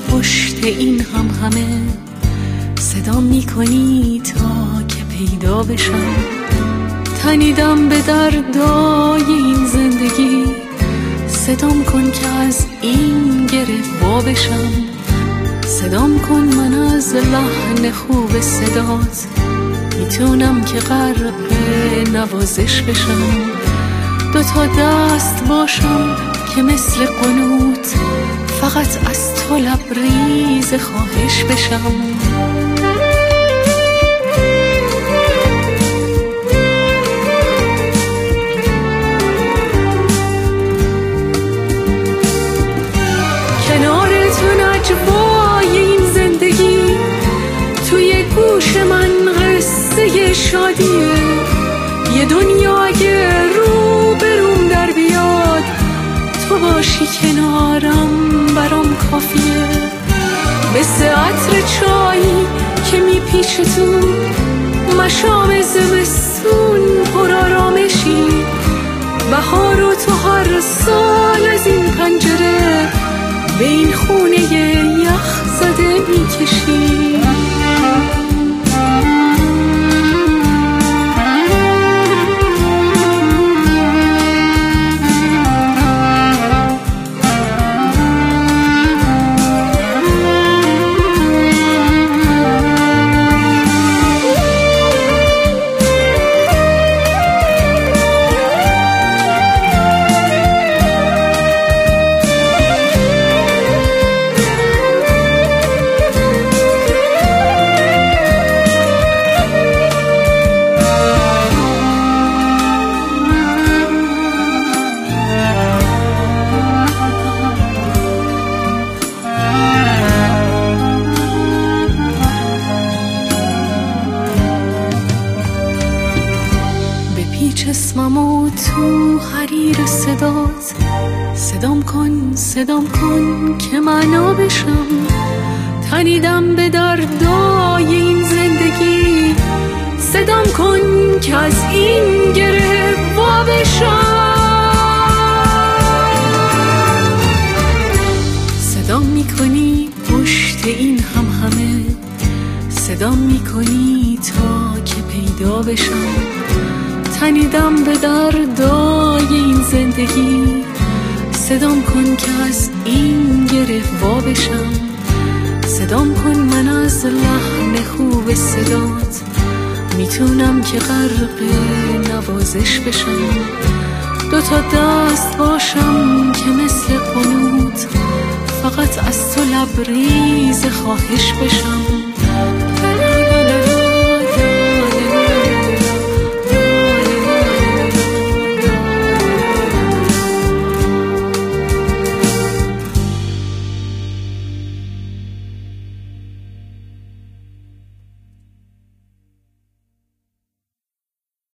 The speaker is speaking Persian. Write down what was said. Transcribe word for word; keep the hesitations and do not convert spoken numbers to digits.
پشت این هم همه صدام میکنی تا که پیدا بشم. تنیدم به دردای این زندگی، صدام کن که از این گره وا بشم. صدام کن من از لحن خوب صدات میتونم که غرق نوازش بشم. دو تا دست باشم که مثل قنوت فقط از تو لبریز خواهش بشم. کنار تو نجوای این زندگی، توی گوش من قصه شادیه. یه دنیا اگه رو بروم در بیاد، تو باشی کنارم برام کافیه. مثل عطر چایی که میپیچه تو مشام زمستون پر آرامشی. بهار و تو هر سال از این پنجره به این خونه یخ زده میکشی. چشمم و تو حریر صدات صدام کن صدام کن که معنا بشم. تنیدم به دردای این زندگی، صدام کن که از این گره وا بشم. صدام میکنی پشت این هم همه، صدام میکنی تا که پیدا بشم. تنیدم به دردای این زندگی، صدام کن که از این گره وا بشم. صدام کن من از لحن خوب صدات میتونم که غرق نوازش بشم. دو تا دست باشم که مثل قنوت فقط از تو لبریز خواهش بشم.